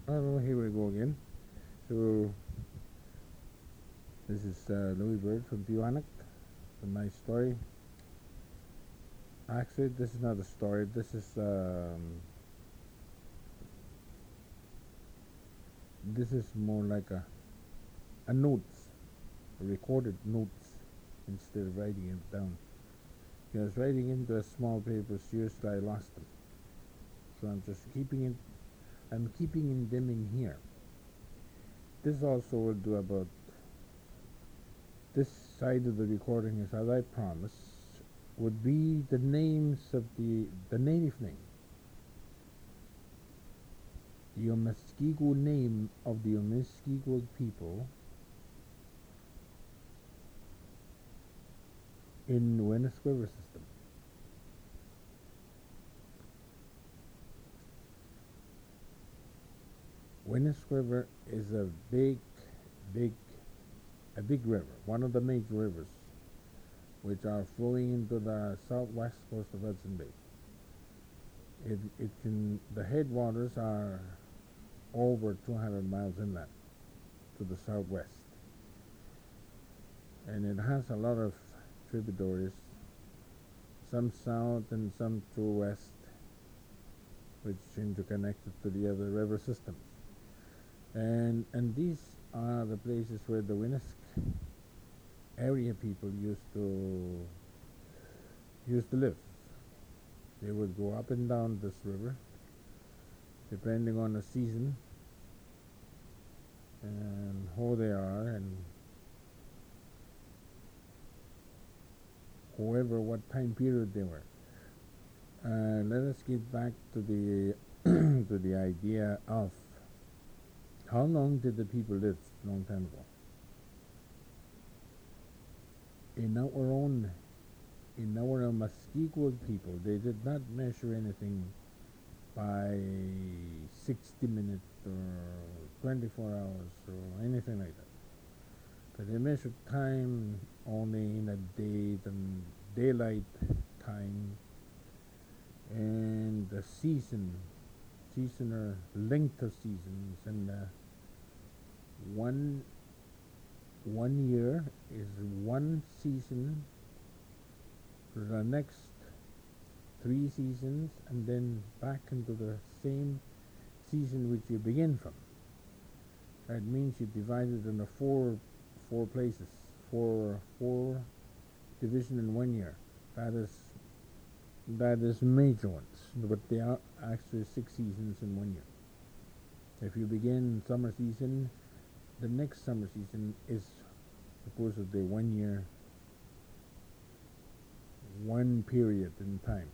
Oh, here we go again. So, this is Louis Bird from Buanak. A nice story. Actually, this is not a story. This is more like a notes, a recorded notes, instead of writing it down. I was writing into a small paper. Seriously, I lost them. So I'm just keeping it. I'm keeping them in here. This also will do about this side of the recording is, as I promised, would be the names of the native name, the Omeskigo name of the Omeskigo people in Wennes River system. Wennes River is big, a big river, one of the major rivers, which are flowing into the southwest coast of Hudson Bay. The headwaters are over 200 miles inland to the southwest, and it has a lot of tributaries, some south and some to west, which interconnected to the other river systems. And these are the places where the Winnisk area people used to live. They would go up and down this river, depending on the season and who they are, and whoever what time period they were. Let us get back to the to the idea of how long did the people live a long time ago. In our own Muskegee people, they did not measure anything by 60 minutes or 24 hours or anything like that. But they measured time only in a day, the daylight time, and the season or length of seasons, and one one year is one season for the next 3 seasons, and then back into the same season which you begin from. That means you divide it into four places, four division in 1 year. That is that is major ones, but they are actually 6 seasons in 1 year. If you begin summer season, the next summer season is supposedly 1 year, one period in time.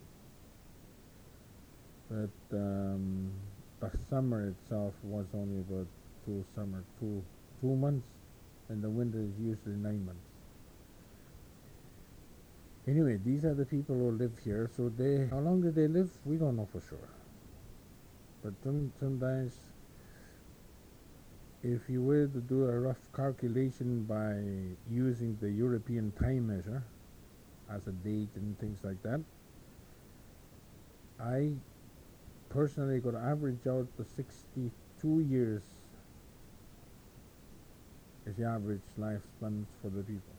But the summer itself was only about two months, and the winter is usually 9 months. Anyway, these are the people who live here. So how long did they live? We don't know for sure. But sometimes, if you were to do a rough calculation by using the European time measure as a date and things like that, I personally could average out the 62 years as the average lifespan for the people.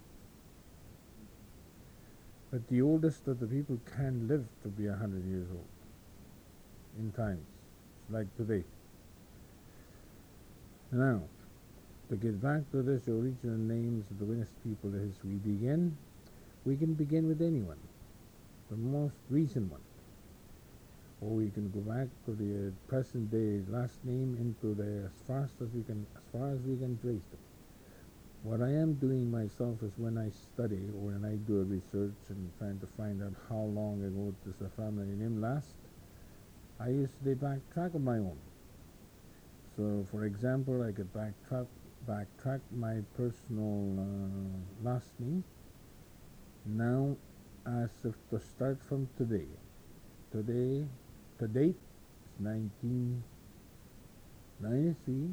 But the oldest of the people can live to be 100 years old in times, like today. Now, to get back to this original names of the Winnis people as we can begin with anyone, the most recent one. Or we can go back to the present day last name into the as far as we can trace them. What I am doing myself is when I study or when I do a research and trying to find out how long ago does a family name last, I usually backtrack on my own. So, for example, I could backtrack my personal last name now as if to start from today. Today, the date is 1993,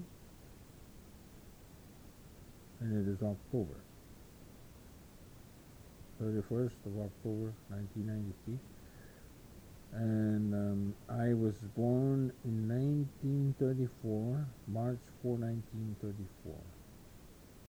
and it is October 31st of October 1993. And I was born in 1934, March 4, 1934.